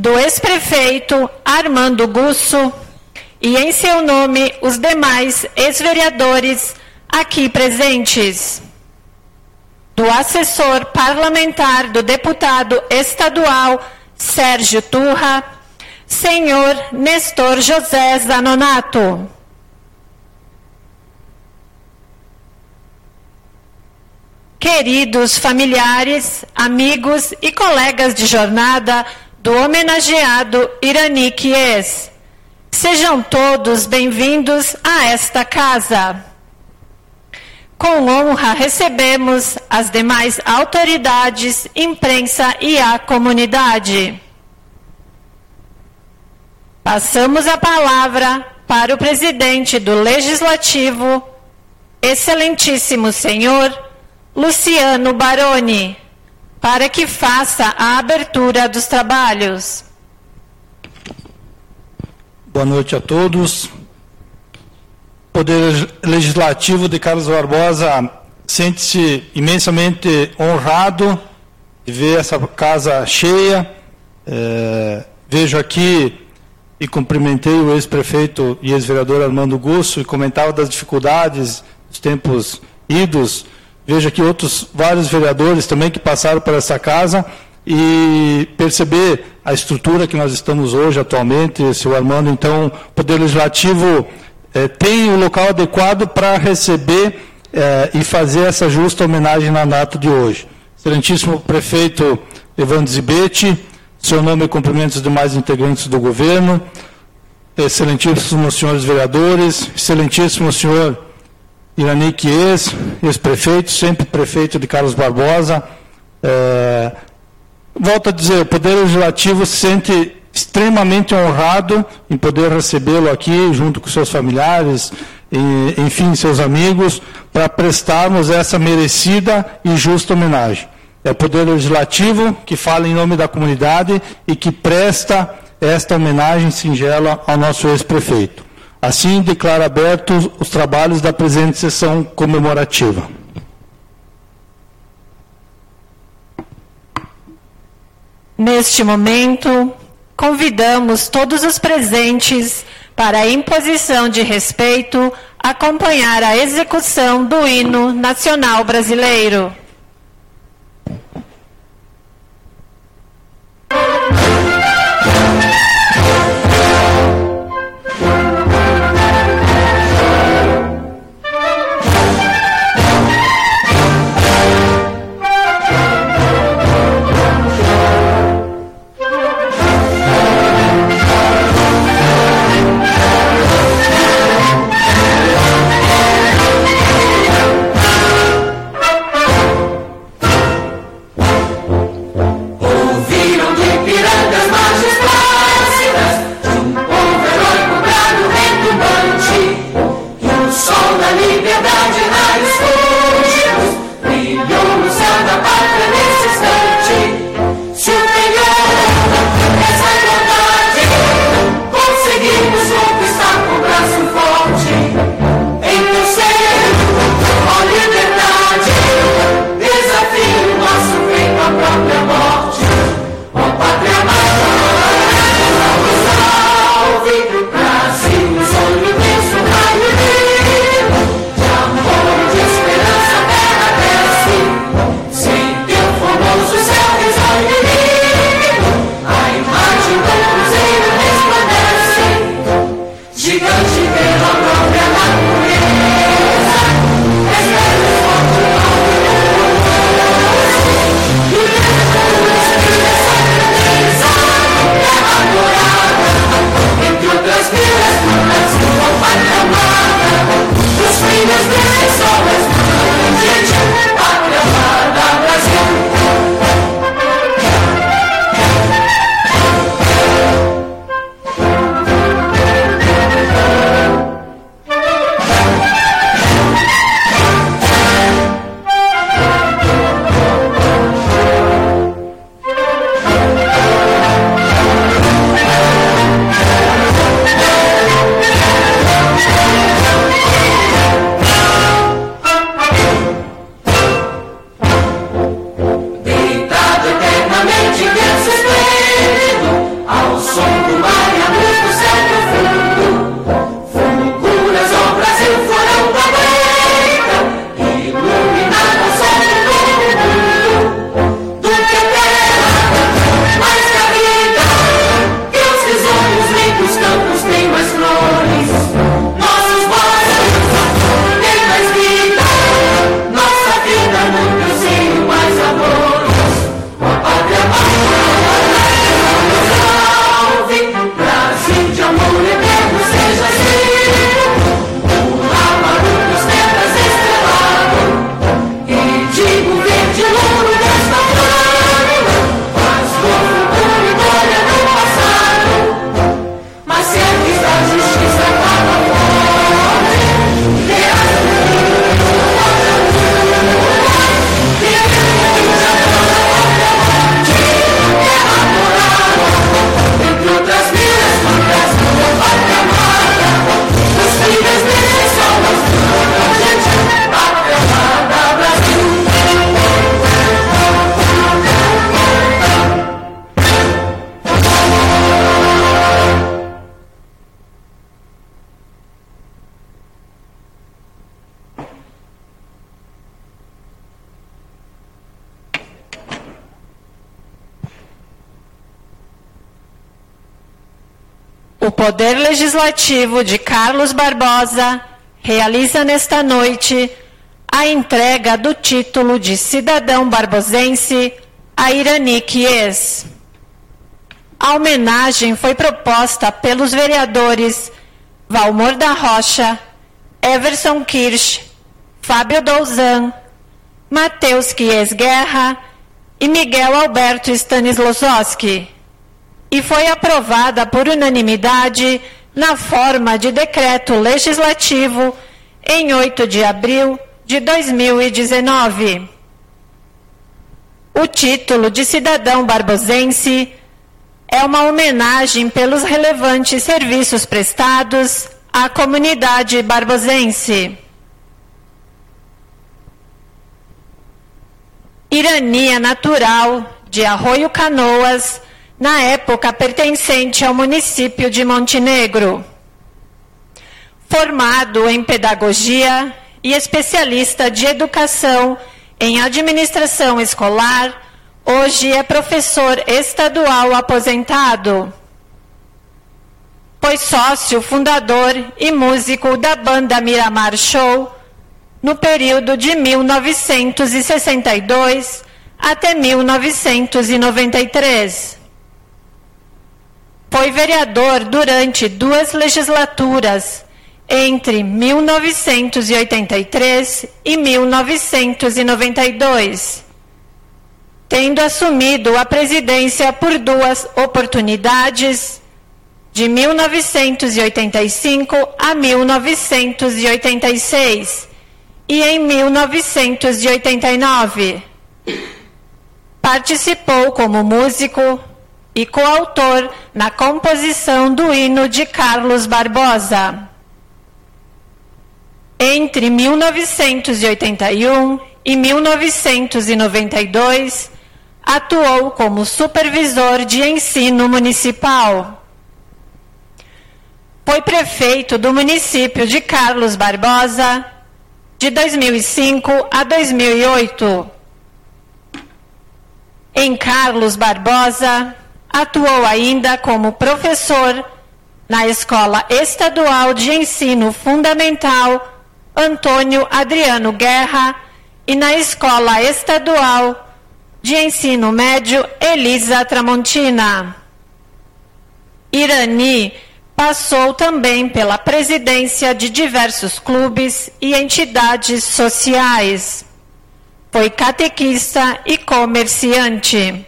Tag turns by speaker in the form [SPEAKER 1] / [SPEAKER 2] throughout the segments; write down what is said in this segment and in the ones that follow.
[SPEAKER 1] do ex-prefeito Armando Gusso e, em seu nome, os demais ex-vereadores aqui presentes. Do assessor parlamentar do deputado estadual Sérgio Turra, senhor Nestor José Zanonato. Queridos familiares, amigos e colegas de jornada do homenageado Irani Chies, sejam todos bem-vindos a esta casa. Com honra recebemos as demais autoridades, imprensa e a comunidade. Passamos a palavra para o presidente do Legislativo, excelentíssimo senhor Luciano Baroni, para que faça a abertura dos trabalhos.
[SPEAKER 2] Boa noite a todos. O Poder Legislativo de Carlos Barbosa sente-se imensamente honrado de ver essa casa cheia. Vejo aqui e cumprimentei o ex-prefeito e ex-vereador Armando Gusso e comentava das dificuldades dos tempos idos. Vejo aqui vários vereadores também que passaram por essa casa e perceber a estrutura que nós estamos hoje atualmente, seu Armando. Então, o Poder Legislativo tem o local adequado para receber e fazer essa justa homenagem na data de hoje. Excelentíssimo prefeito Evandro Zibete, seu nome e cumprimentos demais integrantes do governo, excelentíssimos senhores vereadores, excelentíssimo senhor Irani Chies, ex-prefeito, sempre prefeito de Carlos Barbosa. Volto a dizer, o Poder Legislativo se sente extremamente honrado em poder recebê-lo aqui, junto com seus familiares, e, enfim, seus amigos, para prestarmos essa merecida e justa homenagem. É o Poder Legislativo que fala em nome da comunidade e que presta esta homenagem singela ao nosso ex-prefeito. Assim, declaro abertos os trabalhos da presente sessão comemorativa.
[SPEAKER 1] Neste momento, convidamos todos os presentes para a imposição de respeito acompanhar a execução do hino nacional brasileiro. O Poder Legislativo de Carlos Barbosa realiza nesta noite a entrega do título de cidadão barbosense a Irani Chies. A homenagem foi proposta pelos vereadores Valmor da Rocha, Everson Kirsch, Fábio Douzan, Matheus Chies Guerra e Miguel Alberto Stanislawski, e foi aprovada por unanimidade na forma de decreto legislativo em 8 de abril de 2019. O título de cidadão barbosense é uma homenagem pelos relevantes serviços prestados à comunidade barbosense. Irani é natural de Arroio Canoas, na época pertencente ao município de Montenegro. Formado em pedagogia e especialista de educação em administração escolar, hoje é professor estadual aposentado. Foi sócio fundador e músico da banda Miramar Show no período de 1962 até 1993. Foi vereador durante 2 legislaturas, entre 1983 e 1992, tendo assumido a presidência por 2 oportunidades, de 1985 a 1986 e em 1989. Participou como músico e coautor na composição do hino de Carlos Barbosa. Entre 1981 e 1992, atuou como supervisor de ensino municipal. Foi prefeito do município de Carlos Barbosa de 2005 a 2008. Em Carlos Barbosa, atuou ainda como professor na Escola Estadual de Ensino Fundamental Antônio Adriano Guerra e na Escola Estadual de Ensino Médio Elisa Tramontina. Irani passou também pela presidência de diversos clubes e entidades sociais. Foi catequista e comerciante.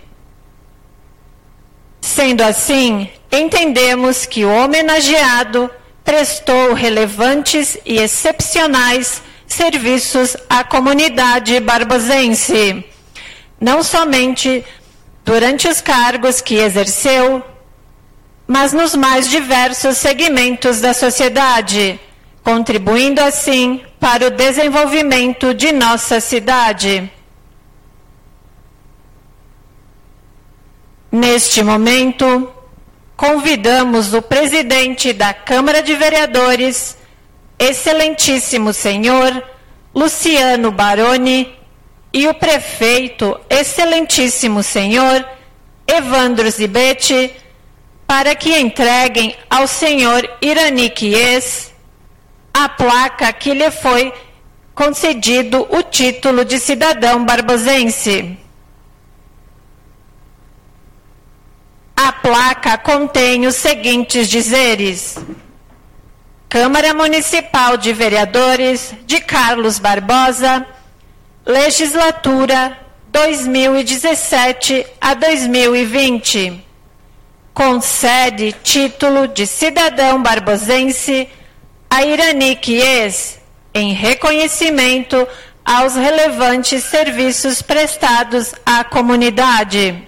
[SPEAKER 1] Sendo assim, entendemos que o homenageado prestou relevantes e excepcionais serviços à comunidade barbosense, não somente durante os cargos que exerceu, mas nos mais diversos segmentos da sociedade, contribuindo assim para o desenvolvimento de nossa cidade. Neste momento, convidamos o presidente da Câmara de Vereadores, excelentíssimo senhor Luciano Baroni, e o prefeito, excelentíssimo senhor Evandro Zibete, para que entreguem ao senhor Irani Chies a placa que lhe foi concedido o título de cidadão barbosense. A placa contém os seguintes dizeres: Câmara Municipal de Vereadores de Carlos Barbosa, Legislatura 2017 a 2020. Concede título de cidadão barbosense a Irani Chies, em reconhecimento aos relevantes serviços prestados à comunidade.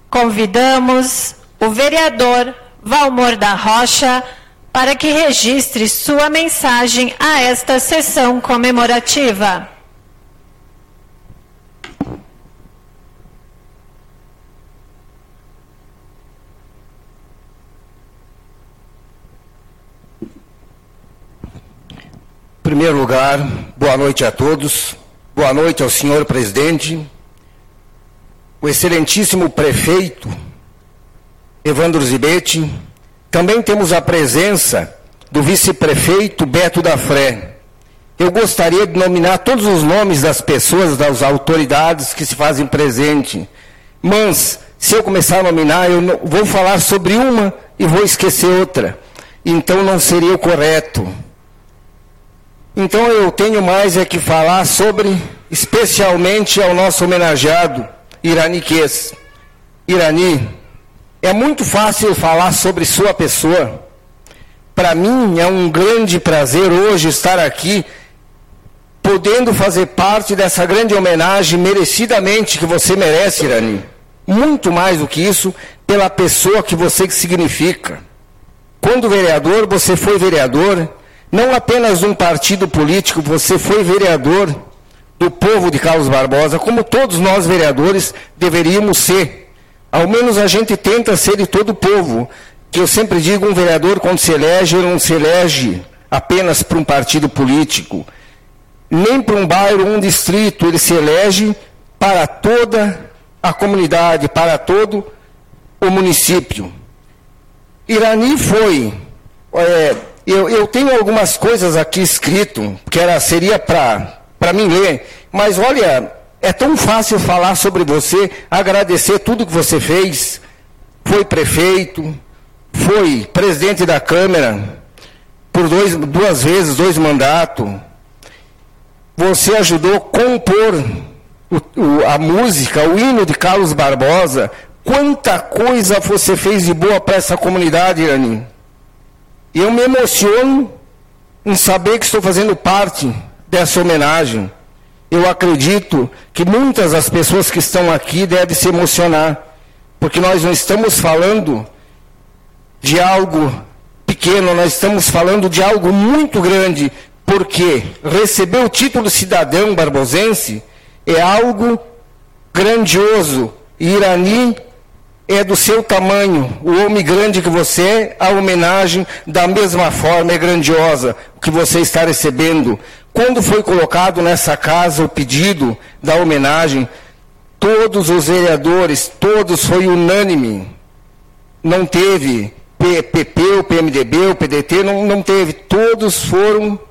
[SPEAKER 1] convidamos o vereador Valmor da Rocha para que registre sua mensagem a esta sessão comemorativa.
[SPEAKER 3] Em primeiro lugar, boa noite a todos, boa noite ao senhor presidente, o excelentíssimo prefeito Evandro Zibete. Também temos a presença do vice-prefeito Beto da Fré. Eu gostaria de nominar todos os nomes das pessoas, das autoridades que se fazem presente, mas se eu começar a nominar, eu não, vou falar sobre uma e vou esquecer outra, então não seria o correto. Então eu tenho mais é que falar sobre, especialmente ao nosso homenageado, Irani Ques. Irani, é muito fácil falar sobre sua pessoa. Para mim é um grande prazer hoje estar aqui, podendo fazer parte dessa grande homenagem merecidamente que você merece, Irani. Muito mais do que isso, pela pessoa que você significa. Quando vereador, você foi vereador, não apenas de um partido político, você foi vereador do povo de Carlos Barbosa, como todos nós vereadores deveríamos ser. Ao menos a gente tenta ser de todo o povo. Que eu sempre digo, um vereador quando se elege, ele não se elege apenas para um partido político, nem para um bairro, um distrito, ele se elege para toda a comunidade, para todo o município. Irani foi... Eu tenho algumas coisas aqui escrito, que seria para mim ler, mas olha, é tão fácil falar sobre você, agradecer tudo que você fez. Foi prefeito, foi presidente da Câmara, por duas vezes, 2 mandatos. Você ajudou a compor a música, o hino de Carlos Barbosa. Quanta coisa você fez de boa para essa comunidade, Irani. Eu me emociono em saber que estou fazendo parte dessa homenagem. Eu acredito que muitas das pessoas que estão aqui devem se emocionar, porque nós não estamos falando de algo pequeno, nós estamos falando de algo muito grande, porque receber o título de cidadão barbosense é algo grandioso. E Irani é do seu tamanho, o homem grande que você é, a homenagem da mesma forma é grandiosa, o que você está recebendo. Quando foi colocado nessa casa o pedido da homenagem, todos os vereadores, todos foi unânime, não teve PP, o PMDB, o PDT, não teve, todos foram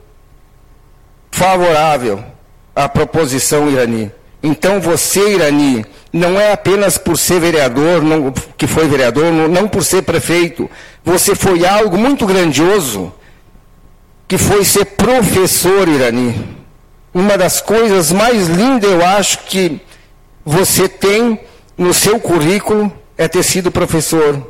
[SPEAKER 3] favoráveis à proposição, Irani. Então você, Irani, não é apenas por ser vereador, que foi vereador, não por ser prefeito. Você foi algo muito grandioso, que foi ser professor, Irani. Uma das coisas mais lindas, eu acho, que você tem no seu currículo é ter sido professor.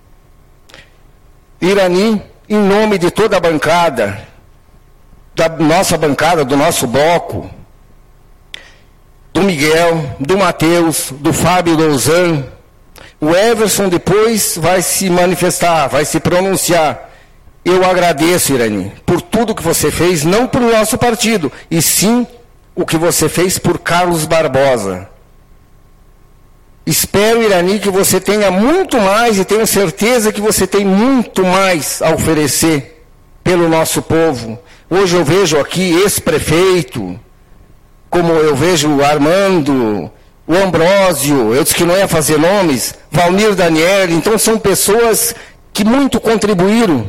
[SPEAKER 3] Irani, em nome de toda a bancada, da nossa bancada, do nosso bloco, do Miguel, do Matheus, do Fábio Douzan, o Everson depois vai se manifestar, vai se pronunciar. Eu agradeço, Irani, por tudo que você fez, não por nosso partido, e sim o que você fez por Carlos Barbosa. Espero, Irani, que você tenha muito mais, e tenho certeza que você tem muito mais a oferecer pelo nosso povo. Hoje eu vejo aqui ex-prefeito, como eu vejo o Armando, o Ambrósio, eu disse que não ia fazer nomes, Valmir Daniel, então são pessoas que muito contribuíram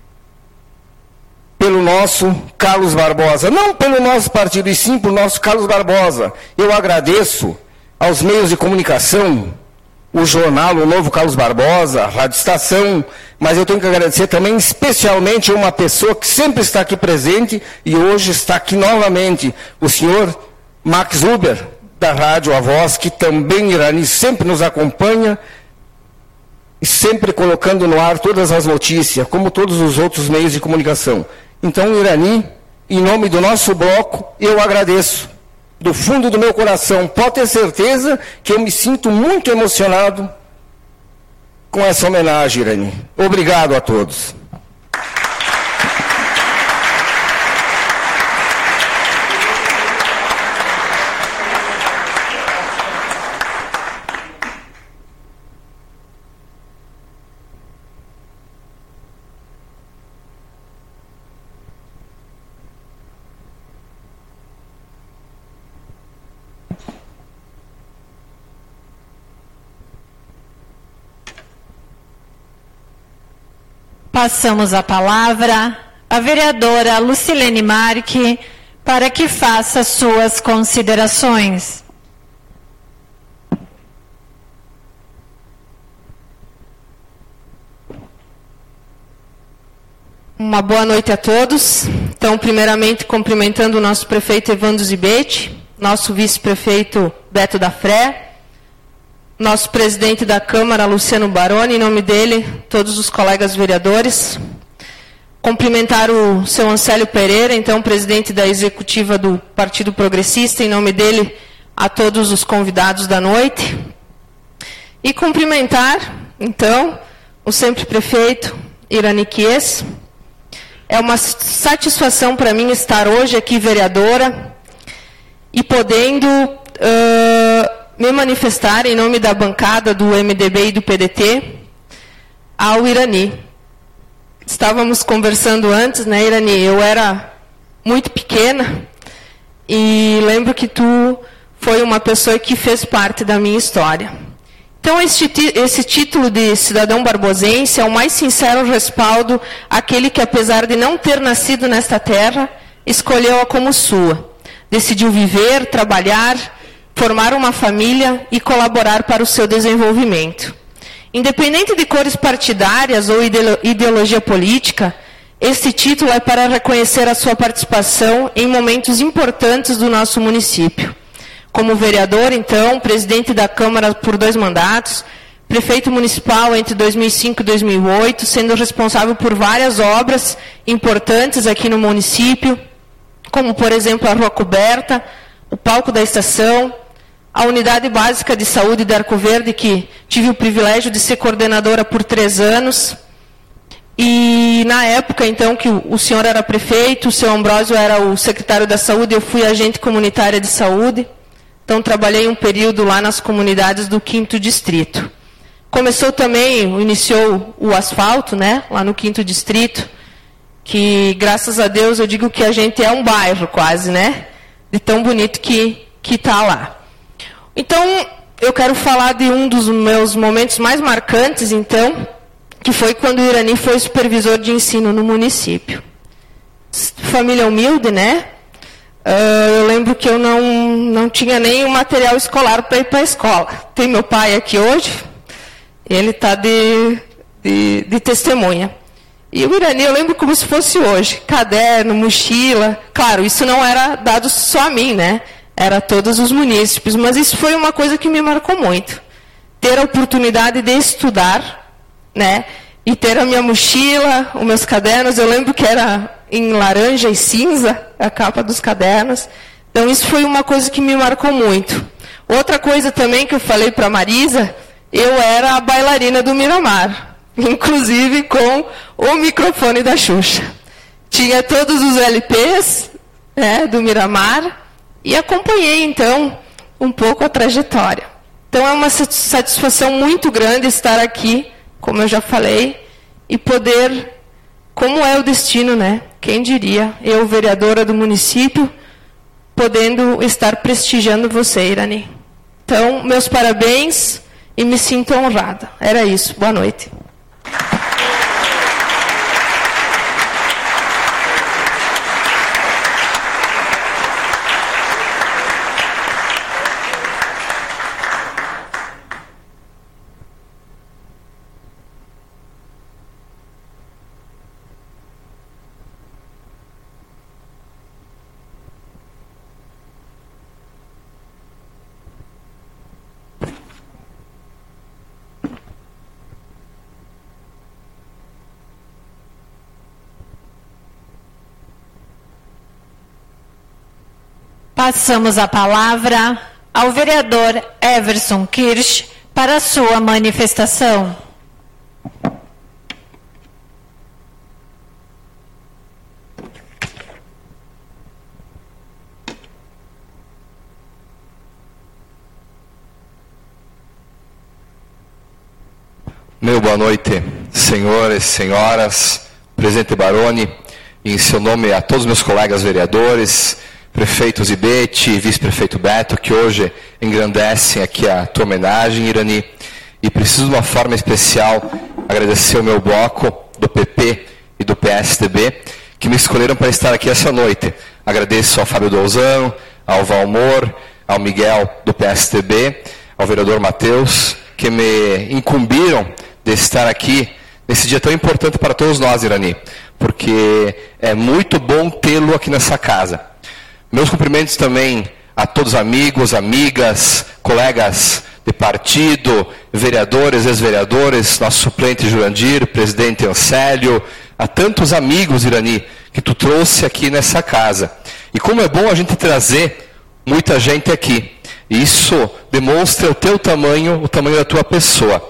[SPEAKER 3] pelo nosso Carlos Barbosa, não pelo nosso partido, e sim pelo nosso Carlos Barbosa. Eu agradeço aos meios de comunicação, o jornal, o Novo Carlos Barbosa, a Rádio Estação, mas eu tenho que agradecer também especialmente a uma pessoa que sempre está aqui presente e hoje está aqui novamente, o senhor Max Huber, da Rádio A Voz, que também, Irani, sempre nos acompanha e sempre colocando no ar todas as notícias, como todos os outros meios de comunicação. Então, Irani, em nome do nosso bloco, eu agradeço, do fundo do meu coração. Pode ter certeza que eu me sinto muito emocionado com essa homenagem, Irani. Obrigado a todos.
[SPEAKER 1] Passamos a palavra à vereadora Lucilene Marque para que faça suas considerações.
[SPEAKER 4] Uma boa noite a todos. Então, primeiramente, cumprimentando o nosso prefeito Evandro Zibete, nosso vice-prefeito Beto da Fré, nosso presidente da Câmara, Luciano Baroni, em nome dele, todos os colegas vereadores. Cumprimentar o seu Ancélio Pereira, então, presidente da executiva do Partido Progressista, em nome dele, a todos os convidados da noite. E cumprimentar, então, o sempre prefeito Irani Chies. É uma satisfação para mim estar hoje aqui, vereadora, e podendo me manifestar em nome da bancada do MDB e do PDT ao Irani. Estávamos conversando antes, né, Irani? Eu era muito pequena e lembro que tu foi uma pessoa que fez parte da minha história. Então, esse título de cidadão barbosense é o mais sincero respaldo àquele que, apesar de não ter nascido nesta terra, escolheu-a como sua. Decidiu viver, trabalhar, formar uma família e colaborar para o seu desenvolvimento. Independente de cores partidárias ou ideologia política, esse título é para reconhecer a sua participação em momentos importantes do nosso município. Como vereador, então, presidente da Câmara por 2 mandatos, prefeito municipal entre 2005 e 2008, sendo responsável por várias obras importantes aqui no município, como, por exemplo, a Rua Coberta, o Palco da Estação, a Unidade Básica de Saúde de Arco Verde, que tive o privilégio de ser coordenadora por 3 anos. E na época, então, que o senhor era prefeito, o seu Ambrósio era o secretário da Saúde, eu fui agente comunitária de saúde. Então, trabalhei um período lá nas comunidades do 5º Distrito. Começou também, iniciou o asfalto, né, lá no 5º Distrito, que, graças a Deus, eu digo que a gente é um bairro quase, né, de tão bonito que está lá. Então, eu quero falar de um dos meus momentos mais marcantes, então, que foi quando o Irani foi supervisor de ensino no município. Família humilde, né? Eu lembro que eu não tinha nem o material escolar para ir para a escola. Tem meu pai aqui hoje, ele está de testemunha. E o Irani, eu lembro como se fosse hoje, caderno, mochila. Claro, isso não era dado só a mim, né? Era a todos os munícipes, mas isso foi uma coisa que me marcou muito. Ter a oportunidade de estudar, né? E ter a minha mochila, os meus cadernos, eu lembro que era em laranja e cinza, a capa dos cadernos. Então, isso foi uma coisa que me marcou muito. Outra coisa também que eu falei para a Marisa, eu era a bailarina do Miramar, inclusive com o microfone da Xuxa. Tinha todos os LPs, né, do Miramar e acompanhei, então, um pouco a trajetória. Então, é uma satisfação muito grande estar aqui, como eu já falei, e poder, como é o destino, né? Quem diria, eu, vereadora do município, podendo estar prestigiando você, Irani. Então, meus parabéns e me sinto honrada. Era isso. Boa noite.
[SPEAKER 1] Passamos a palavra ao vereador Everson Kirsch para sua manifestação.
[SPEAKER 5] Meu boa noite, senhores, senhoras, presidente Baroni, em seu nome a todos os meus colegas vereadores, prefeito Zibete, vice-prefeito Beto, que hoje engrandecem aqui a tua homenagem, Irani, e preciso de uma forma especial agradecer o meu bloco do PP e do PSDB, que me escolheram para estar aqui essa noite. Agradeço ao Fábio Douzan, ao Valmor, ao Miguel do PSDB, ao vereador Matheus, que me incumbiram de estar aqui nesse dia tão importante para todos nós, Irani, porque é muito bom tê-lo aqui nessa casa. Meus cumprimentos também a todos os amigos, amigas, colegas de partido, vereadores, ex-vereadores, nosso suplente Jurandir, presidente Ancélio, a tantos amigos, Irani, que tu trouxe aqui nessa casa. E como é bom a gente trazer muita gente aqui. Isso demonstra o teu tamanho, o tamanho da tua pessoa.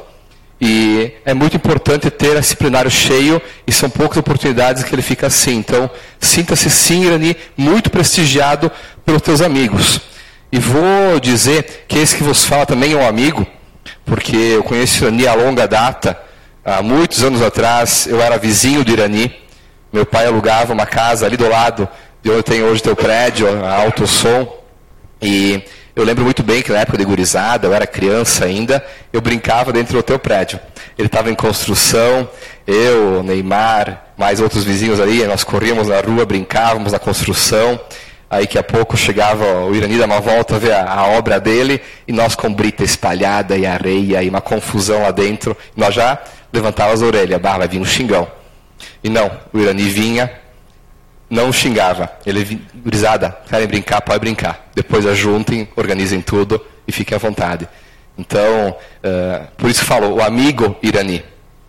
[SPEAKER 5] E é muito importante ter esse plenário cheio, e são poucas oportunidades que ele fica assim. Então, sinta-se sim, Irani, muito prestigiado pelos teus amigos. E vou dizer que esse que vos fala também é um amigo, porque eu conheço Irani há longa data. Há muitos anos atrás, eu era vizinho de Irani. Meu pai alugava uma casa ali do lado de onde tem hoje teu prédio, a Alto Som. E eu lembro muito bem que na época de gurizada, eu era criança ainda, eu brincava dentro do teu prédio. Ele estava em construção, eu, Neymar, mais outros vizinhos ali, nós corríamos na rua, brincávamos na construção. Aí daqui a pouco chegava o Irani dar uma volta, ver a obra dele, e nós com brita espalhada e areia e uma confusão lá dentro. Nós já levantávamos a orelha, vai vir um xingão. E não, o Irani vinha, não xingava. Ele, gurizada, querem brincar, pode brincar. Depois ajuntem, organizem tudo e fiquem à vontade. Então, por isso que falo, o amigo Irani.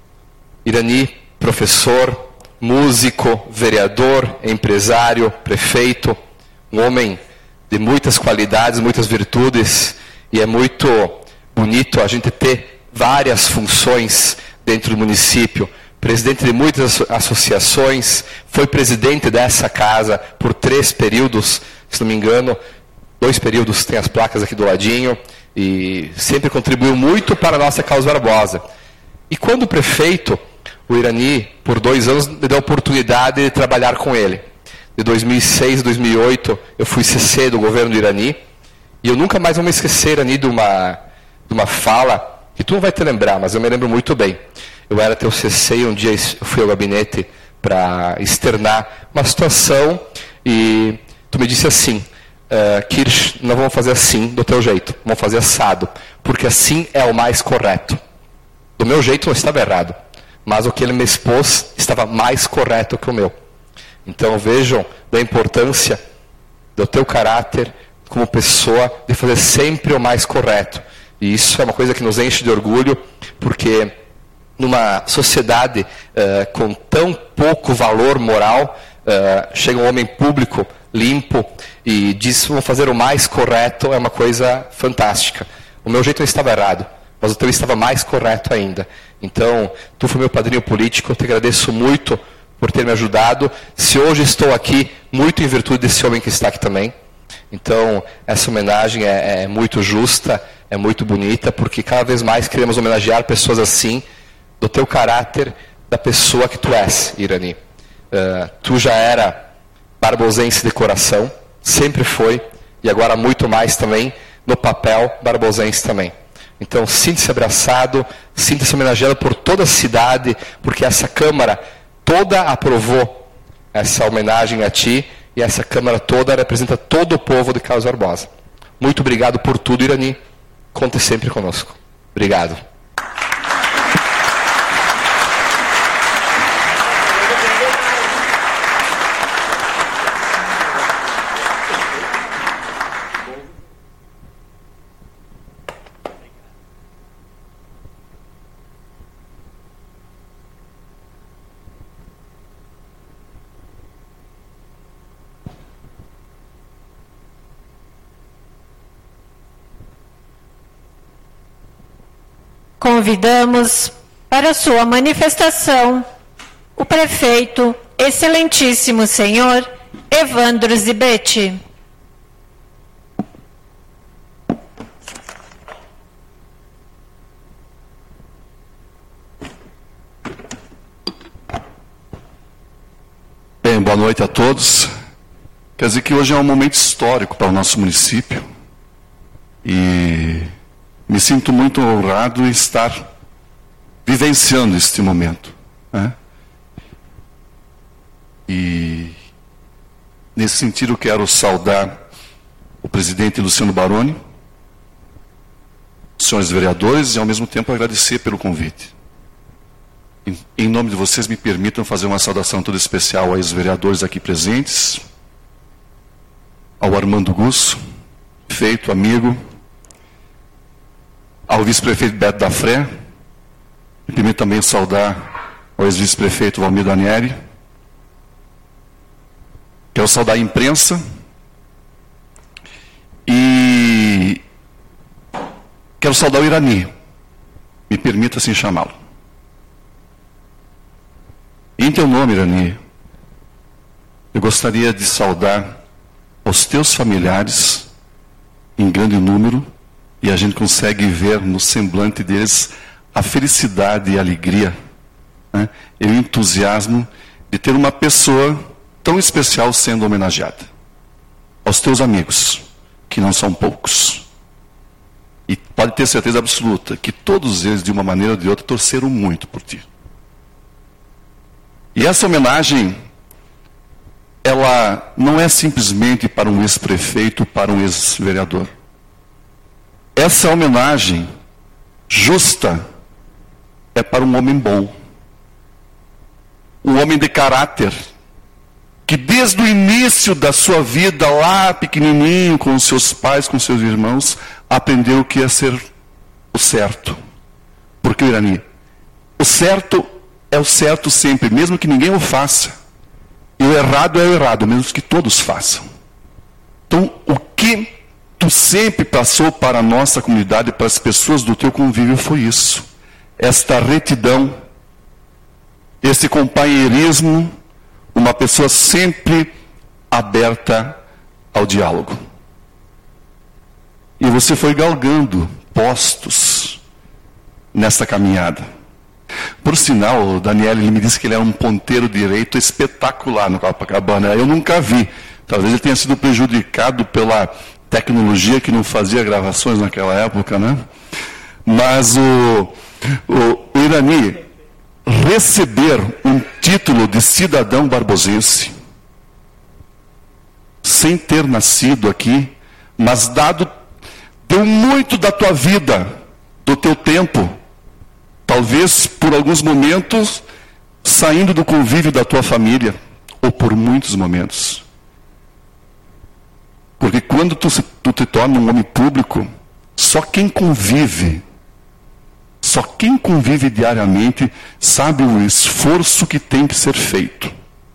[SPEAKER 5] Irani, professor, músico, vereador, empresário, prefeito, um homem de muitas qualidades, muitas virtudes, e é muito bonito a gente ter várias funções dentro do município. Presidente de muitas associações, foi presidente dessa casa por 3 períodos, se não me engano, 2 períodos, tem as placas aqui do ladinho, e sempre contribuiu muito para a nossa Carlos Barbosa. E quando prefeito, o Irani, por 2 anos, me deu a oportunidade de trabalhar com ele. De 2006 a 2008, eu fui CC do governo do Irani, e eu nunca mais vou me esquecer, Irani, de uma fala, que tu não vai te lembrar, mas eu me lembro muito bem. Eu era teu CC e um dia eu fui ao gabinete para externar uma situação e tu me disse assim, Kirsch, não vamos fazer assim do teu jeito, vamos fazer assado, porque assim é o mais correto. Do meu jeito não estava errado, mas o que ele me expôs estava mais correto que o meu. Então vejam da importância do teu caráter como pessoa de fazer sempre o mais correto. E isso é uma coisa que nos enche de orgulho, porque numa sociedade com tão pouco valor moral, chega um homem público, limpo, e diz, vamos fazer o mais correto, é uma coisa fantástica. O meu jeito não estava errado, mas o teu estava mais correto ainda. Então, tu foi meu padrinho político, eu te agradeço muito por ter me ajudado. Se hoje estou aqui, muito em virtude desse homem que está aqui também. Então, essa homenagem é muito justa, é muito bonita, porque cada vez mais queremos homenagear pessoas assim, do teu caráter, da pessoa que tu és, Irani. Tu já era barbosense de coração, sempre foi, e agora muito mais também, no papel barbosense também. Então, sinta-se abraçado, sinta-se homenageado por toda a cidade, porque essa Câmara toda aprovou essa homenagem a ti, e essa Câmara toda representa todo o povo de Carlos Barbosa. Muito obrigado por tudo, Irani. Conte sempre conosco. Obrigado.
[SPEAKER 1] Convidamos para sua manifestação o prefeito, excelentíssimo senhor Evandro Zibete.
[SPEAKER 6] Bem, boa noite a todos. Quer dizer que hoje é um momento histórico para o nosso município. E me sinto muito honrado em estar vivenciando este momento, né? E nesse sentido quero saudar o presidente Luciano Baroni, os senhores vereadores, e ao mesmo tempo agradecer pelo convite. Em nome de vocês, me permitam fazer uma saudação toda especial aos vereadores aqui presentes, ao Armando Gusso, feito amigo, ao vice-prefeito Beto da Fré, me permito também saudar ao ex-vice-prefeito Valmir Danieri. Quero saudar a imprensa e quero saudar o Irani, me permita assim chamá-lo. Em teu nome, Irani, eu gostaria de saudar os teus familiares em grande número, e a gente consegue ver no semblante deles a felicidade e a alegria, né, e o entusiasmo de ter uma pessoa tão especial sendo homenageada. Aos teus amigos, que não são poucos. E pode ter certeza absoluta que todos eles, de uma maneira ou de outra, torceram muito por ti. E essa homenagem, ela não é simplesmente para um ex-prefeito, para um ex-vereador. Essa homenagem justa é para um homem bom. Um homem de caráter, que desde o início da sua vida, lá pequenininho, com os seus pais, com seus irmãos, aprendeu o que é ser o certo. Porque, Irani, o certo é o certo sempre, mesmo que ninguém o faça. E o errado é o errado, mesmo que todos façam. Então, o que tu sempre passou para a nossa comunidade, para as pessoas do teu convívio, foi isso. Esta retidão, esse companheirismo, uma pessoa sempre aberta ao diálogo. E você foi galgando postos nessa caminhada. Por sinal, o Daniel me disse que ele era um ponteiro direito espetacular no Copacabana. Eu nunca vi. Talvez ele tenha sido prejudicado pela tecnologia que não fazia gravações naquela época, né? Mas o Irani receber um título de cidadão barbosense, sem ter nascido aqui, mas deu muito da tua vida, do teu tempo, talvez por alguns momentos saindo do convívio da tua família, ou por muitos momentos. Porque quando tu te torna um homem público, só quem convive diariamente sabe o esforço que tem que ser feito.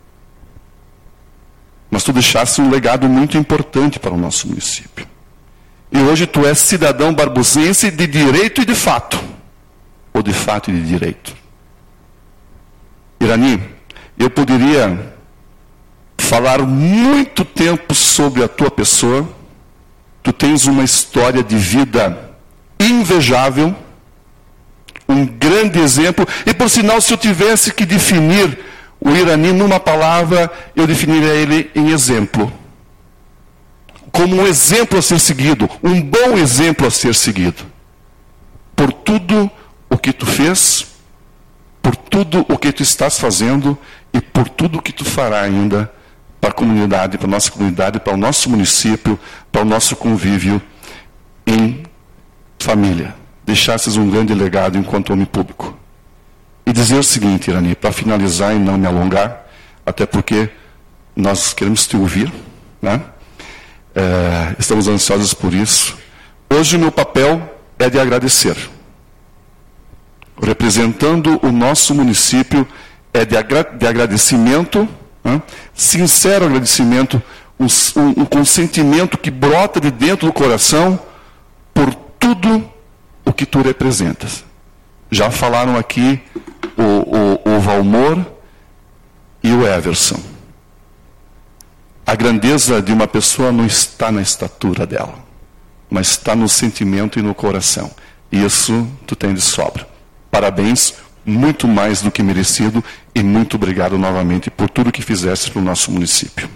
[SPEAKER 6] Mas tu deixaste um legado muito importante para o nosso município. E hoje tu és cidadão barbosense de direito e de fato. Ou de fato e de direito. Irani, eu poderia falar muito tempo sobre a tua pessoa. Tu tens uma história de vida invejável, um grande exemplo, e por sinal, se eu tivesse que definir o Irani numa palavra, eu definiria ele em exemplo. Como um exemplo a ser seguido, um bom exemplo a ser seguido. Por tudo o que tu fez, por tudo o que tu estás fazendo e por tudo o que tu fará ainda para a comunidade, para a nossa comunidade, para o nosso município, para o nosso convívio em família. Deixasses um grande legado enquanto homem público. E dizer o seguinte, Irani, para finalizar e não me alongar, até porque nós queremos te ouvir, né? Estamos ansiosos por isso. Hoje o meu papel é de agradecer. Representando o nosso município, é de agradecimento, né? Sincero agradecimento, um consentimento que brota de dentro do coração por tudo o que tu representas. Já falaram aqui o Valmor e o Everson. A grandeza de uma pessoa não está na estatura dela, mas está no sentimento e no coração. Isso tu tem de sobra. Parabéns, muito mais do que merecido, e muito obrigado novamente por tudo que fizeste para o nosso município.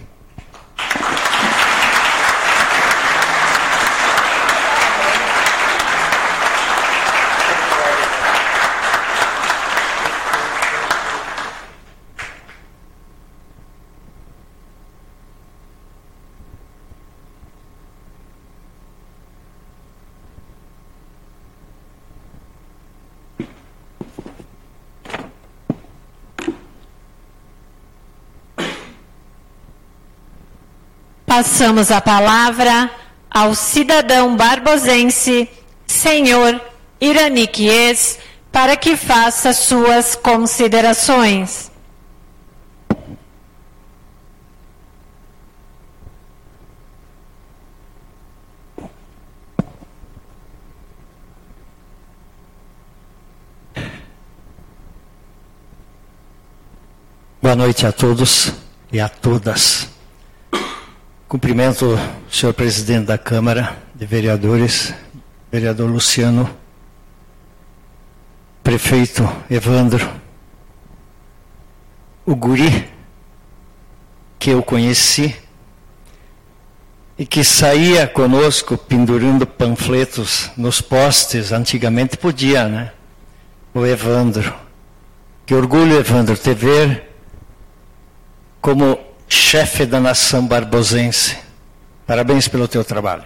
[SPEAKER 1] Passamos a palavra ao cidadão barbosense, senhor Irani Chies, para que faça suas considerações.
[SPEAKER 7] Boa noite a todos e a todas. Cumprimento o senhor presidente da Câmara de Vereadores, vereador Luciano, prefeito Evandro, o guri que eu conheci e que saía conosco pendurando panfletos nos postes, antigamente podia, né? O Evandro. Que orgulho, Evandro, te ver como chefe da nação barbosense. Parabéns pelo teu trabalho.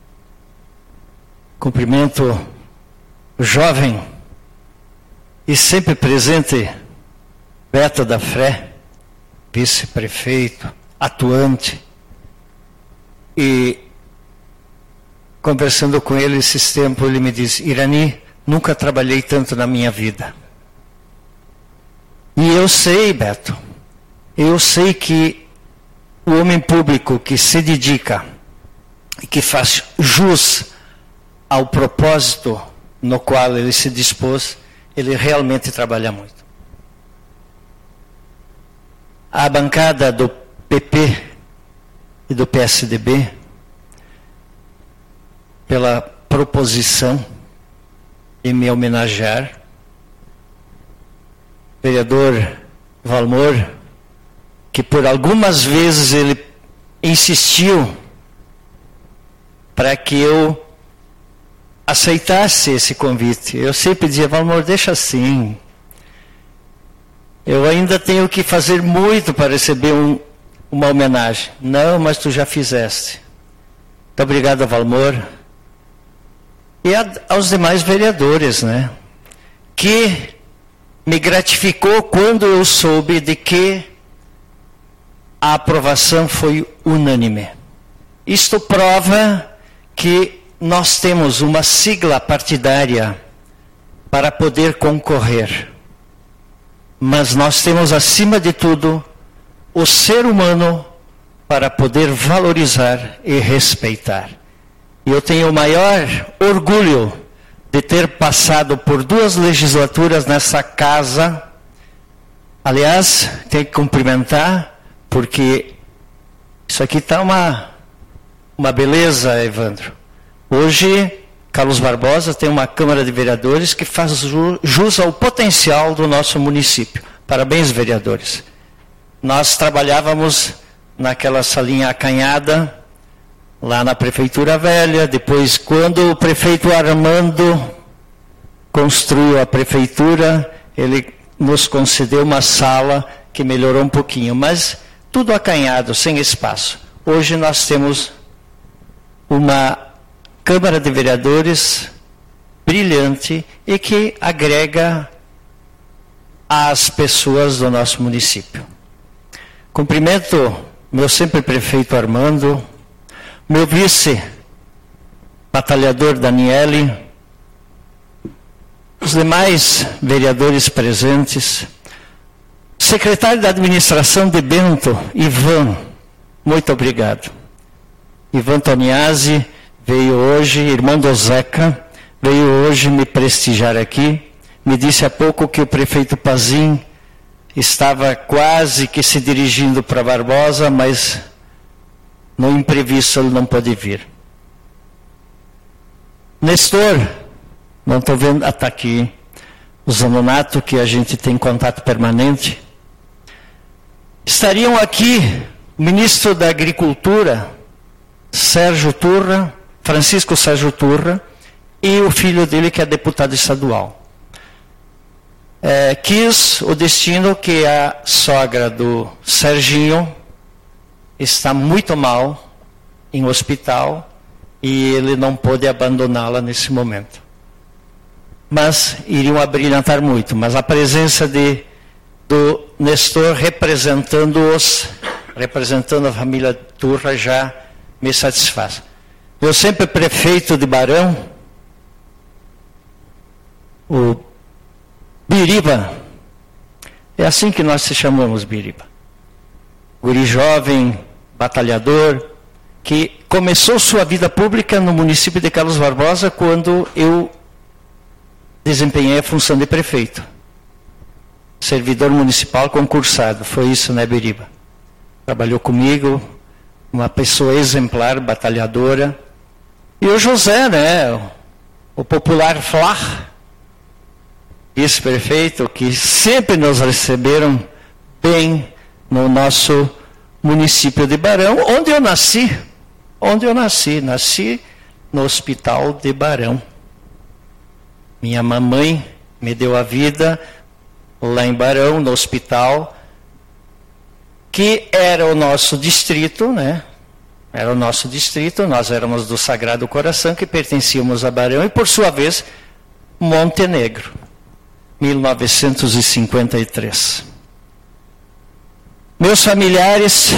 [SPEAKER 7] Cumprimento o jovem e sempre presente Beto da Fré, vice-prefeito, atuante. E conversando com ele esses tempos, ele me disse: Irani, nunca trabalhei tanto na minha vida. E eu sei, Beto, eu sei que o homem público que se dedica e que faz jus ao propósito no qual ele se dispôs, ele realmente trabalha muito. A bancada do PP e do PSDB, pela proposição de me homenagear, vereador Valmor, que por algumas vezes ele insistiu para que eu aceitasse esse convite. Eu sempre dizia: Valmor, deixa assim. Eu ainda tenho que fazer muito para receber uma homenagem. Não, mas tu já fizeste. Muito obrigado, Valmor. E aos demais vereadores, né? Que me gratificou quando eu soube de que a aprovação foi unânime. Isto prova que nós temos uma sigla partidária para poder concorrer. Mas nós temos, acima de tudo, o ser humano para poder valorizar e respeitar. E eu tenho o maior orgulho de ter passado por 2 legislaturas nessa casa. Aliás, tenho que cumprimentar, porque isso aqui está uma beleza, Evandro. Hoje, Carlos Barbosa tem uma Câmara de Vereadores que faz jus ao potencial do nosso município. Parabéns, vereadores. Nós trabalhávamos naquela salinha acanhada, lá na Prefeitura Velha. Depois, quando o prefeito Armando construiu a prefeitura, ele nos concedeu uma sala que melhorou um pouquinho, mas tudo acanhado, sem espaço. Hoje nós temos uma Câmara de Vereadores brilhante e que agrega às pessoas do nosso município. Cumprimento meu sempre prefeito Armando, meu vice batalhador Daniele, os demais vereadores presentes, secretário da administração de Bento, Ivan, muito obrigado. Ivan Toniazzi veio hoje, irmão do Zeca, veio hoje me prestigiar aqui. Me disse há pouco que o prefeito Pazim estava quase que se dirigindo para Barbosa, mas no imprevisto ele não pôde vir. Nestor, não estou vendo, está aqui. o Zanonato, que a gente tem contato permanente. Estariam aqui o ministro da Agricultura, Francisco Sérgio Turra, e o filho dele, que é deputado estadual. Quis o destino que a sogra do Serginho está muito mal, em hospital, e ele não pôde abandoná-la nesse momento. Mas iriam abrilhantar muito. Mas a presença do Nestor representando a família Turra já me satisfaz. Eu sempre prefeito de Barão, o Biriba, é assim que nós se chamamos, Biriba. Guri jovem, batalhador, que começou sua vida pública no município de Carlos Barbosa quando eu desempenhei a função de prefeito. Servidor municipal concursado, foi isso, né, Biriba? Trabalhou comigo, uma pessoa exemplar, batalhadora. E o José, né, o popular Flá, vice-prefeito, que sempre nos receberam bem no nosso município de Barão, onde eu nasci. Nasci no Hospital de Barão. Minha mamãe me deu a vida lá em Barão, no hospital, que era o nosso distrito, né? Era o nosso distrito, nós éramos do Sagrado Coração, que pertencíamos a Barão, e por sua vez, Montenegro, 1953. Meus familiares,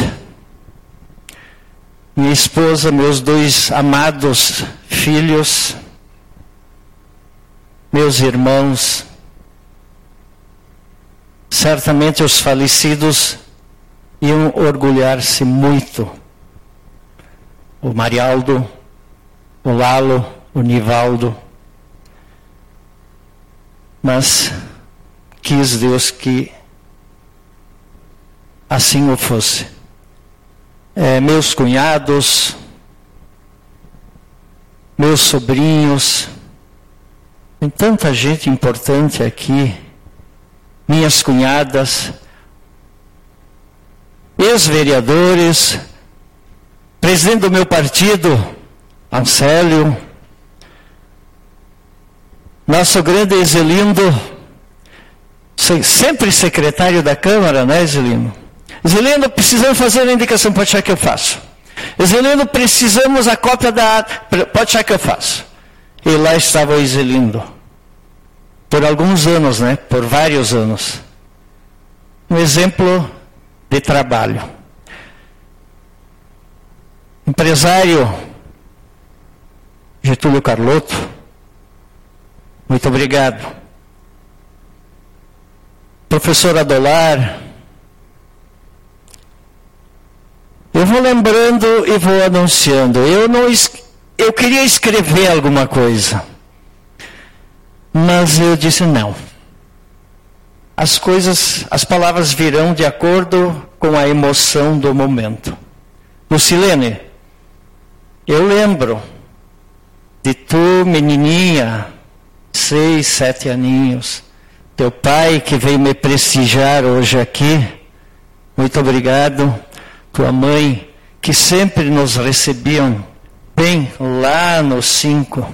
[SPEAKER 7] minha esposa, meus 2 amados filhos, meus irmãos, certamente os falecidos iam orgulhar-se muito. O Marialdo, o Lalo, o Nivaldo. Mas quis Deus que assim o fosse. Meus cunhados, meus sobrinhos, tem tanta gente importante aqui, minhas cunhadas, ex-vereadores, presidente do meu partido, Ancélio, nosso grande Exelindo, sempre secretário da Câmara, né, Exelindo? Exelindo, precisamos fazer a indicação, pode achar que eu faço. Exelindo, precisamos a cópia da... Pode achar que eu faço. E lá estava o Exelindo. Por alguns anos, né? Por vários anos. Um exemplo de trabalho. Empresário Getúlio Carlotto, muito obrigado. Professor Adolar, eu vou lembrando e vou anunciando. Eu queria escrever alguma coisa, mas eu disse não. As palavras virão de acordo com a emoção do momento. Lucilene, eu lembro de tu, menininha, 6, 7 aninhos, teu pai que veio me prestigiar hoje aqui, muito obrigado. Tua mãe, que sempre nos recebiam bem lá no 5.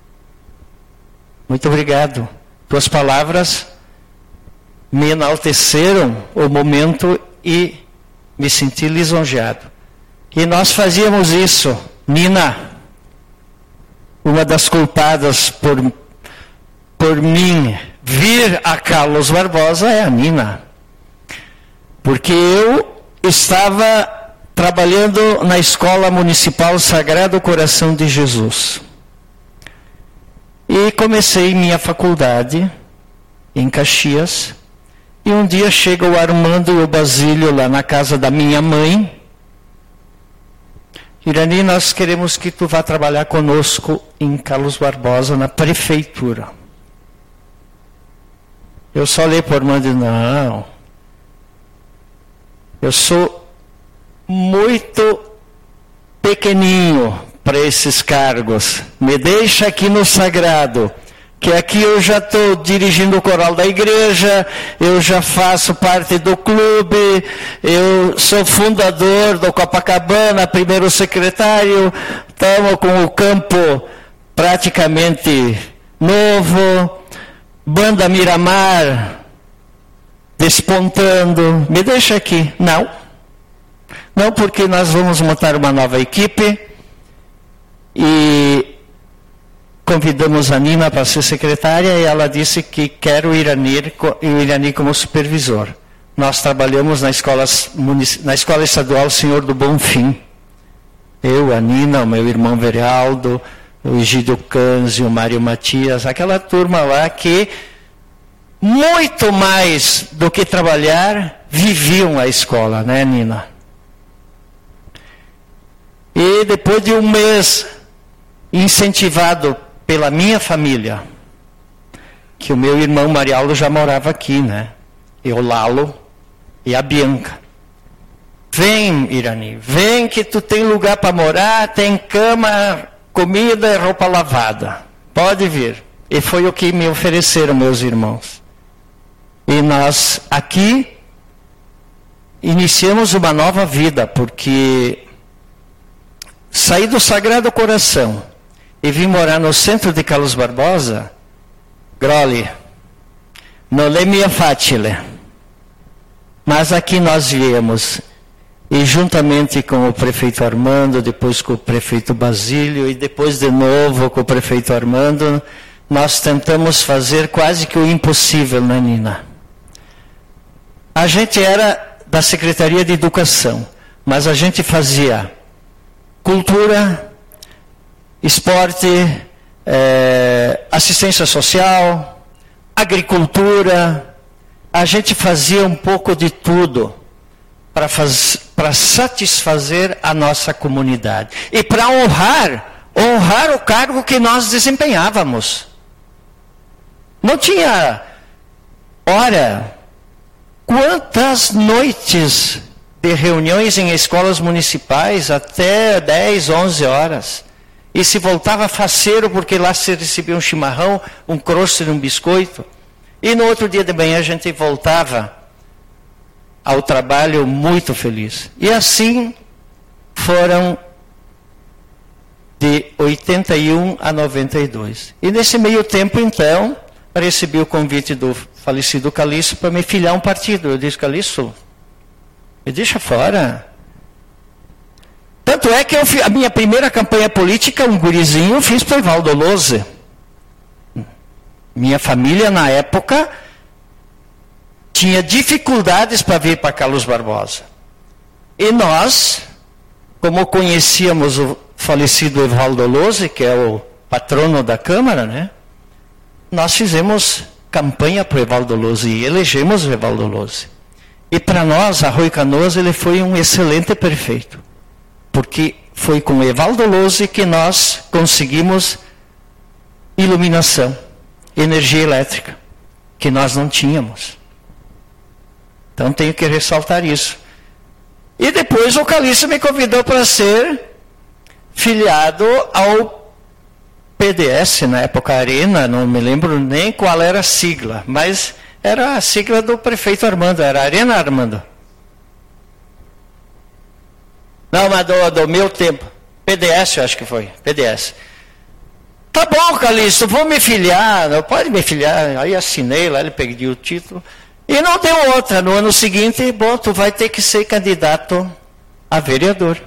[SPEAKER 7] Muito obrigado. Tuas palavras me enalteceram o momento e me senti lisonjeado. E nós fazíamos isso. Nina, uma das culpadas por mim vir a Carlos Barbosa é a Nina. Porque eu estava trabalhando na Escola Municipal Sagrado Coração de Jesus. E comecei minha faculdade em Caxias. E um dia chega o Armando e o Basílio lá na casa da minha mãe. Irani, nós queremos que tu vá trabalhar conosco em Carlos Barbosa, na prefeitura. Eu só olhei para o Armando e disse, não. Eu sou muito pequeninho para esses cargos. Me deixa aqui no sagrado. que aqui eu já estou dirigindo o coral da igreja, eu já faço parte do clube, eu sou fundador do Copacabana, primeiro secretário, estamos com o campo praticamente novo, Banda Miramar despontando, me deixa aqui. Não, porque nós vamos montar uma nova equipe e convidamos a Nina para ser secretária e ela disse que quer o Irani como supervisor. Nós trabalhamos na escola estadual Senhor do Bonfim. Eu, a Nina, o meu irmão Verialdo, o Egídio Canzi, o Mário Matias, aquela turma lá que, muito mais do que trabalhar, viviam a escola, né, Nina? E depois de um mês, incentivado pela minha família, que o meu irmão Marialdo já morava aqui, né? E o Lalo e a Bianca. Vem, Irani, vem que tu tem lugar para morar, tem cama, comida e roupa lavada. Pode vir. E foi o que me ofereceram meus irmãos. E nós aqui iniciamos uma nova vida, porque saí do Sagrado Coração e vim morar no centro de Carlos Barbosa, Groli, non è mia facile. Mas aqui nós viemos, e juntamente com o prefeito Armando, depois com o prefeito Basílio, e depois de novo com o prefeito Armando, nós tentamos fazer quase que o impossível, né, Nina? A gente era da Secretaria de Educação, mas a gente fazia cultura, esporte, assistência social, agricultura. A gente fazia um pouco de tudo para satisfazer a nossa comunidade. E para honrar o cargo que nós desempenhávamos. Não tinha... Ora, quantas noites de reuniões em escolas municipais até 10, 11 horas. E se voltava faceiro porque lá se recebia um chimarrão, um crosto e um biscoito. E no outro dia de manhã a gente voltava ao trabalho muito feliz. E assim foram de 81 a 92. E nesse meio tempo, então, recebi o convite do falecido Calixto para me filiar um partido. Eu disse, Calixto, me deixa fora. Tanto é que a minha primeira campanha política, um gurizinho, eu fiz para o Evaldo Lose. Minha família, na época, tinha dificuldades para vir para Carlos Barbosa. E nós, como conhecíamos o falecido Evaldo Lose, que é o patrono da Câmara, né? Nós fizemos campanha para o Evaldo Lose e elegemos o Evaldo Lose. E para nós, Arroio Canoas, ele foi um excelente prefeito. Porque foi com o Evaldo Lose que nós conseguimos iluminação, energia elétrica, que nós não tínhamos. Então tenho que ressaltar isso. E depois o Calixto me convidou para ser filiado ao PDS, na época Arena, não me lembro nem qual era a sigla, mas era a sigla do prefeito Armando, era Arena Armando. Não, mas do meu tempo. PDS, eu acho que foi. PDS. Tá bom, Calixto, vou me filiar. Não pode me filiar. Aí assinei lá, ele pediu o título. E não deu outra. No ano seguinte, bom, tu vai ter que ser candidato a vereador.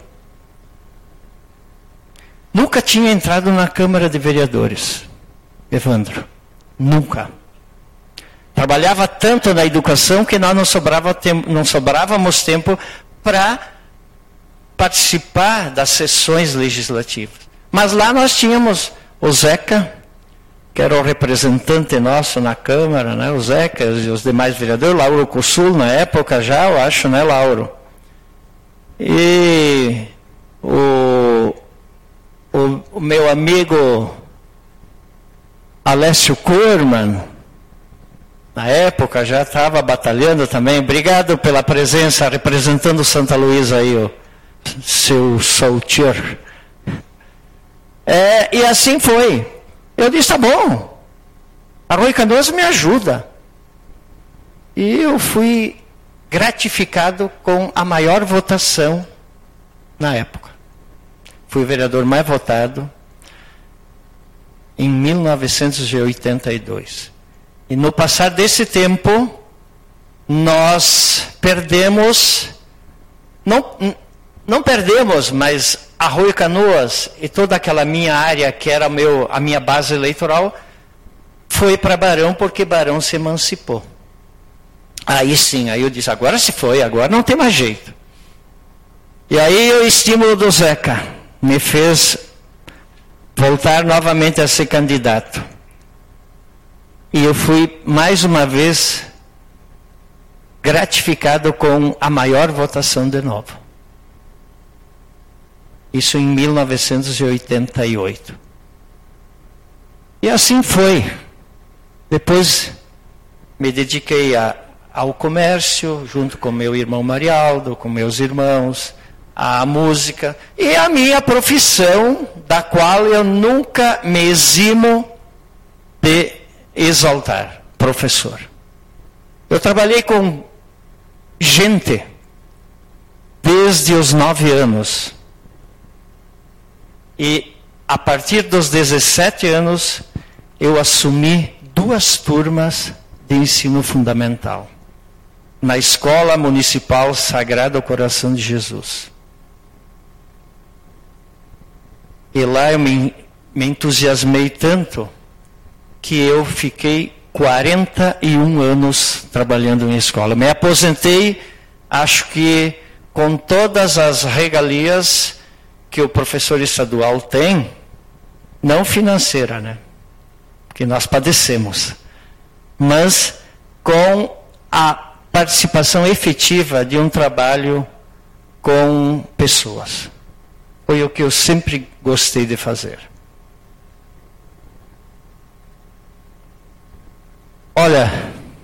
[SPEAKER 7] Nunca tinha entrado na Câmara de Vereadores, Evandro. Nunca. Trabalhava tanto na educação que nós não sobrávamos tempo para participar das sessões legislativas. Mas lá nós tínhamos o Zeca, que era o representante nosso na Câmara, né? O Zeca e os demais vereadores, Lauro Cossul, na época já, eu acho, né, Lauro? E o meu amigo Alessio Kurman, na época já estava batalhando também. Obrigado pela presença, representando Santa Luísa aí, o seu solteiro. E assim foi. Eu disse, tá bom, Arroio Canoas me ajuda. E eu fui gratificado com a maior votação na época. Fui o vereador mais votado em 1982. E no passar desse tempo, nós perdemos, não perdemos, mas Arroio Canoas e toda aquela minha área, que era a minha base eleitoral, foi para Barão, porque Barão se emancipou. Aí sim, aí eu disse, agora se foi, agora não tem mais jeito. E aí o estímulo do Zeca me fez voltar novamente a ser candidato. E eu fui mais uma vez gratificado com a maior votação de novo. Isso em 1988. E assim foi. Depois me dediquei ao comércio, junto com meu irmão Marialdo, com meus irmãos, à música e a minha profissão, da qual eu nunca me eximo de exaltar, professor. Eu trabalhei com gente desde os 9 anos. E a partir dos 17 anos, eu assumi 2 turmas de ensino fundamental na Escola Municipal Sagrado Coração de Jesus. E lá eu me entusiasmei tanto que eu fiquei 41 anos trabalhando em escola. Me aposentei, acho que com todas as regalias que o professor estadual tem, não financeira, né? Que nós padecemos, mas com a participação efetiva de um trabalho com pessoas. Foi o que eu sempre gostei de fazer. Olha,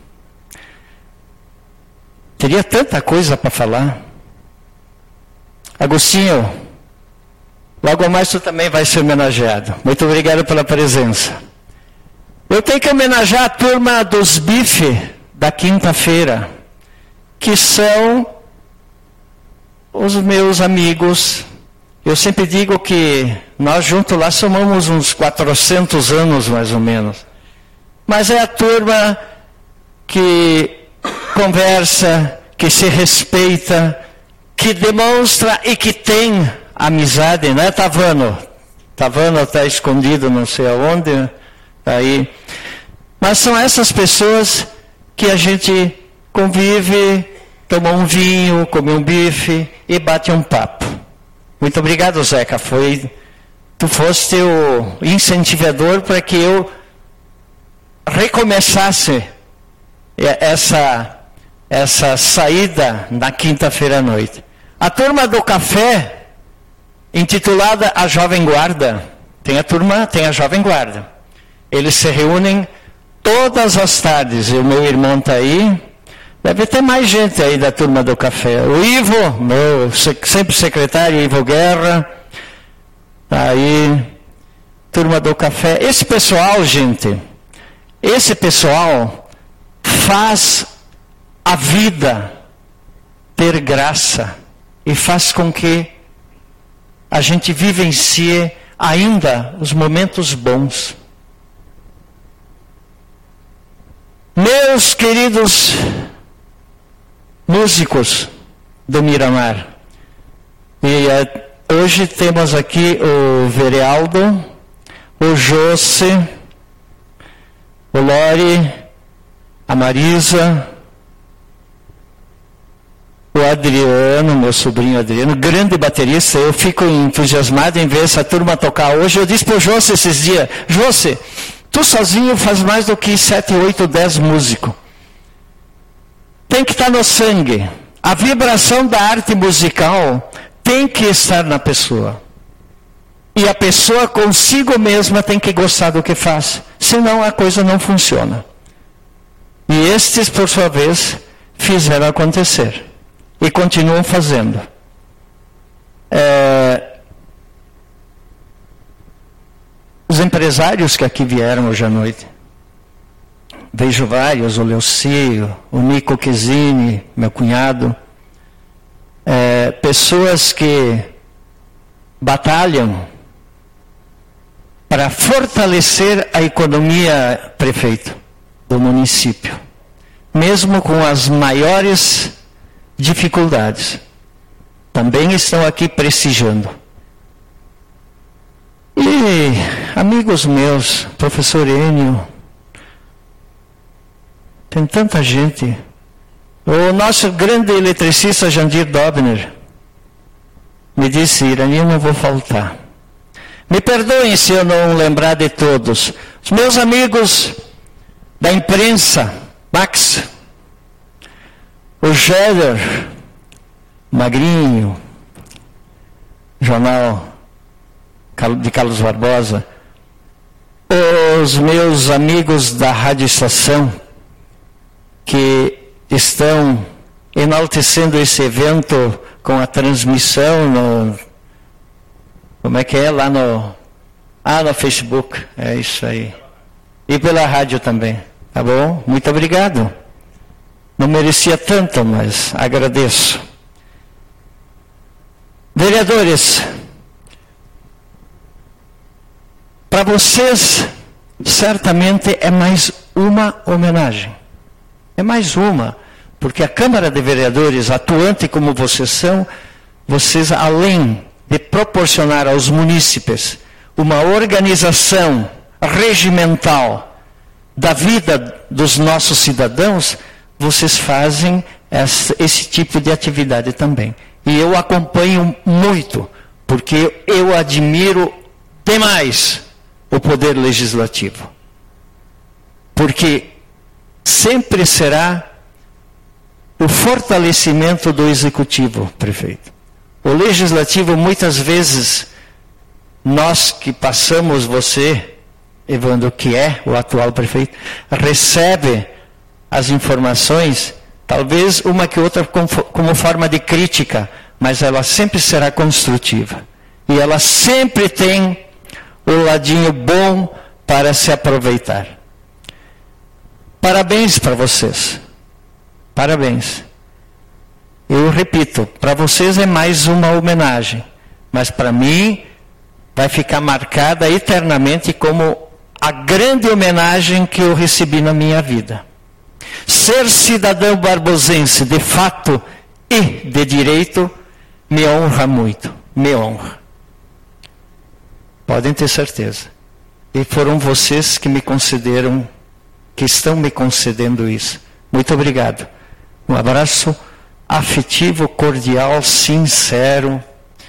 [SPEAKER 7] teria tanta coisa para falar. Agostinho, logo mais tu também vai ser homenageado. Muito obrigado pela presença. Eu tenho que homenagear a turma dos bife da quinta-feira, que são os meus amigos. Eu sempre digo que nós juntos lá somamos uns 400 anos mais ou menos. Mas é a turma que conversa, que se respeita, que demonstra e que tem amizade, né, Tavano? Tavano está escondido não sei aonde, está aí. Mas são essas pessoas que a gente convive, toma um vinho, come um bife e bate um papo. Muito obrigado, Zeca. Tu foste o incentivador para que eu recomeçasse essa saída na quinta-feira à noite. A turma do café, intitulada A Jovem Guarda, tem a Jovem Guarda. Eles se reúnem todas as tardes, e o meu irmão está aí. Deve ter mais gente aí da turma do café. O Ivo, meu sempre secretário, Ivo Guerra. Aí, turma do café. Esse pessoal, gente, faz a vida ter graça e faz com que a gente vivencie ainda os momentos bons. Meus queridos músicos do Miramar, e hoje temos aqui o Verealdo, o José, o Lori, a Marisa, o Adriano, meu sobrinho Adriano, grande baterista. Eu fico entusiasmado em ver essa turma tocar hoje. Eu disse para o José esses dias, José, tu sozinho faz mais do que 7, 8, 10 músicos. Tem que estar no sangue. A vibração da arte musical tem que estar na pessoa. E a pessoa consigo mesma tem que gostar do que faz. Senão a coisa não funciona. E estes, por sua vez, fizeram acontecer. E continuam fazendo. Os empresários que aqui vieram hoje à noite. vejo vários, o Leucio, o Nico Chesini, meu cunhado, pessoas que batalham para fortalecer a economia, prefeito, do município, mesmo com as maiores dificuldades. Também estão aqui prestigiando. E amigos meus, professor Enio, tem tanta gente. O nosso grande eletricista Jandir Dobner me disse: Irani, eu não vou faltar. Me perdoem se eu não lembrar de todos. Os meus amigos da imprensa, Max, o Géder, Magrinho, jornal de Carlos Barbosa, os meus amigos da Rádio Estação, que estão enaltecendo esse evento com a transmissão no... Como é que é? Lá no... no Facebook. É isso aí. E pela rádio também. Tá bom? Muito obrigado. Não merecia tanto, mas agradeço. Vereadores, para vocês, certamente é mais uma homenagem. É mais uma, porque a Câmara de Vereadores, atuante como vocês são, vocês, além de proporcionar aos munícipes uma organização regimental da vida dos nossos cidadãos, vocês fazem esse tipo de atividade também. E eu acompanho muito, porque eu admiro demais o Poder Legislativo. Porque sempre será o fortalecimento do Executivo, prefeito. O Legislativo, muitas vezes, nós que passamos, você, Evandro, que é o atual prefeito, recebe as informações, talvez uma que outra como forma de crítica, mas ela sempre será construtiva. E ela sempre tem o ladinho bom para se aproveitar. Parabéns para vocês. Parabéns. Eu repito, para vocês é mais uma homenagem, mas para mim vai ficar marcada eternamente como a grande homenagem que eu recebi na minha vida. Ser cidadão barbosense de fato e de direito me honra muito, me honra. Podem ter certeza. E foram vocês que me concederam, que estão me concedendo isso. Muito obrigado. Um abraço afetivo, cordial, sincero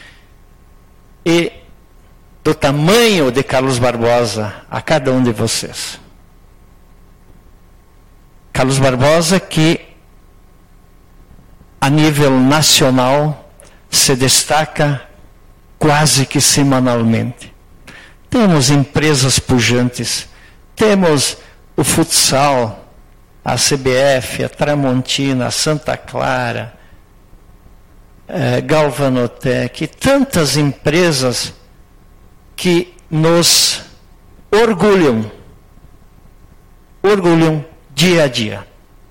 [SPEAKER 7] e do tamanho de Carlos Barbosa a cada um de vocês. Carlos Barbosa, que a nível nacional se destaca quase que semanalmente. Temos empresas pujantes, temos o futsal, a CBF, a Tramontina, a Santa Clara, Galvanotec, tantas empresas que nos orgulham dia a dia.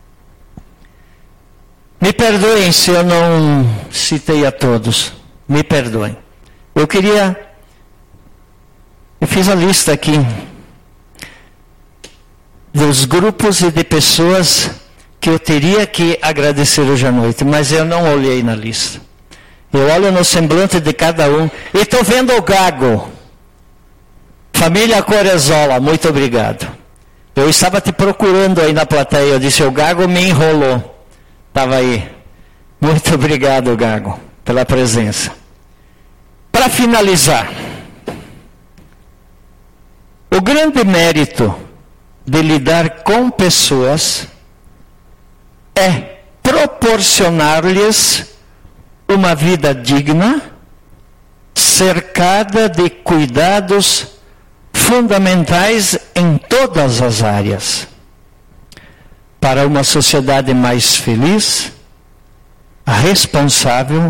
[SPEAKER 7] Me perdoem se eu não citei a todos, me perdoem. Eu fiz a lista aqui dos grupos e de pessoas que eu teria que agradecer hoje à noite, mas eu não olhei na lista. Eu olho no semblante de cada um e estou vendo o Gago. Família Corezola, muito obrigado. Eu estava te procurando aí na plateia, eu disse, o Gago me enrolou. Estava aí. Muito obrigado, Gago, pela presença. Para finalizar, o grande mérito de lidar com pessoas é proporcionar-lhes uma vida digna, cercada de cuidados fundamentais em todas as áreas, para uma sociedade mais feliz, responsável,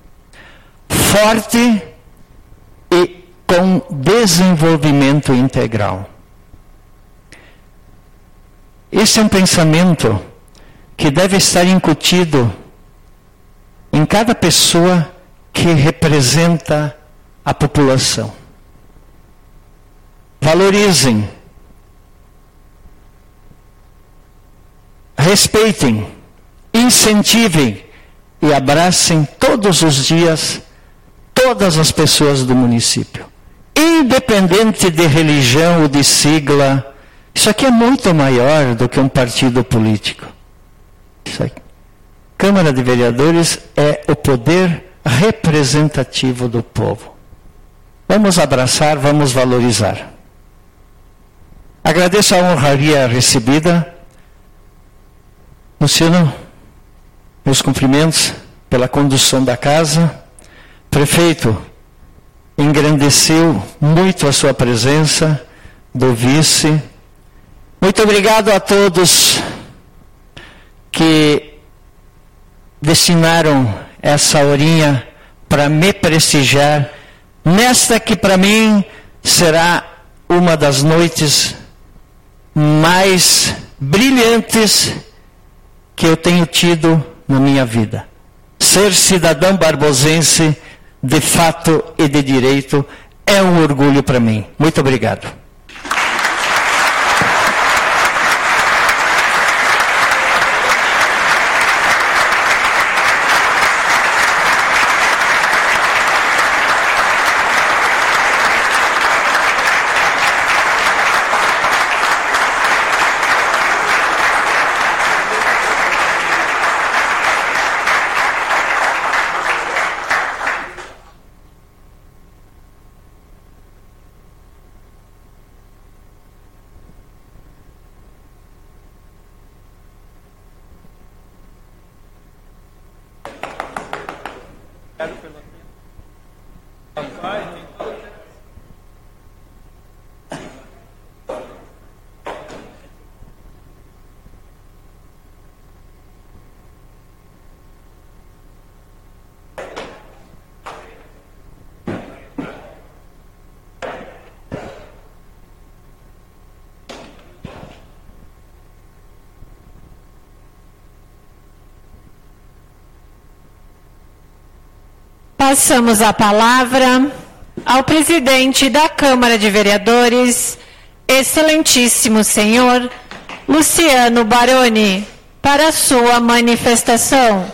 [SPEAKER 7] forte e com desenvolvimento integral. esse é um pensamento que deve estar incutido em cada pessoa que representa a população. Valorizem, respeitem, incentivem e abracem todos os dias todas as pessoas do município, independente de religião ou de sigla. Isso aqui é muito maior do que um partido político. Isso aqui. Câmara de Vereadores é o poder representativo do povo. Vamos abraçar, vamos valorizar. Agradeço a honraria recebida. Luciano, meus cumprimentos pela condução da casa. Prefeito, engrandeceu muito a sua presença, do vice. Muito obrigado a todos que destinaram essa horinha para me prestigiar, nesta que para mim será uma das noites mais brilhantes que eu tenho tido na minha vida. Ser cidadão barbosense, de fato e de direito, é um orgulho para mim. Muito obrigado.
[SPEAKER 1] Passamos a palavra ao presidente da Câmara de Vereadores, excelentíssimo senhor Luciano Baroni, para a sua manifestação.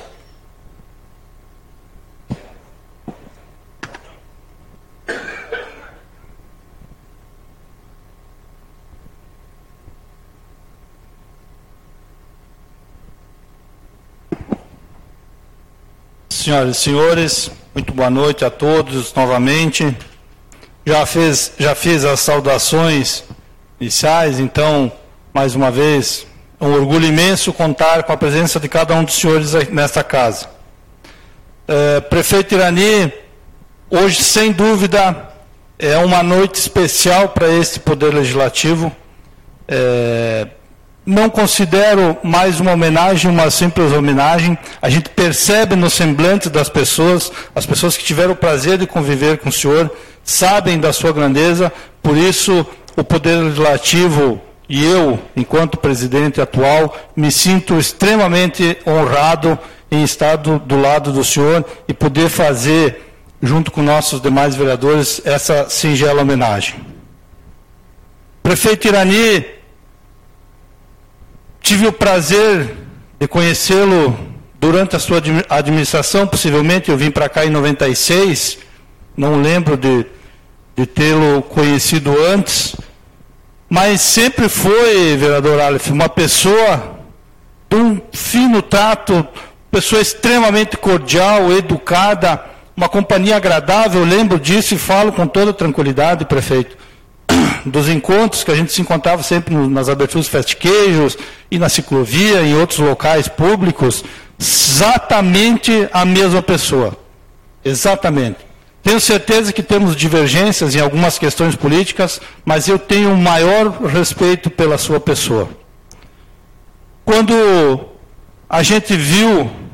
[SPEAKER 2] Senhoras e senhores, muito boa noite a todos novamente. Já fiz as saudações iniciais, então, mais uma vez, é um orgulho imenso contar com a presença de cada um dos senhores nesta casa. Prefeito Irani, hoje, sem dúvida, é uma noite especial para este Poder Legislativo. Não considero mais uma homenagem, uma simples homenagem. A gente percebe no semblante das pessoas, as pessoas que tiveram o prazer de conviver com o senhor, sabem da sua grandeza. Por isso, o Poder Legislativo e eu, enquanto presidente atual, me sinto extremamente honrado em estar do lado do senhor e poder fazer, junto com nossos demais vereadores, essa singela homenagem. Prefeito Irani, tive o prazer de conhecê-lo durante a sua administração, possivelmente eu vim para cá em 96, não lembro de tê-lo conhecido antes, mas sempre foi, vereador Aleph, uma pessoa de um fino tato, pessoa extremamente cordial, educada, uma companhia agradável. Eu lembro disso e falo com toda tranquilidade, prefeito, dos encontros que a gente se encontrava sempre nas aberturas de festa de queijos e na ciclovia, em outros locais públicos, exatamente a mesma pessoa. Exatamente. Tenho certeza que temos divergências em algumas questões políticas, mas eu tenho o maior respeito pela sua pessoa. Quando a gente viu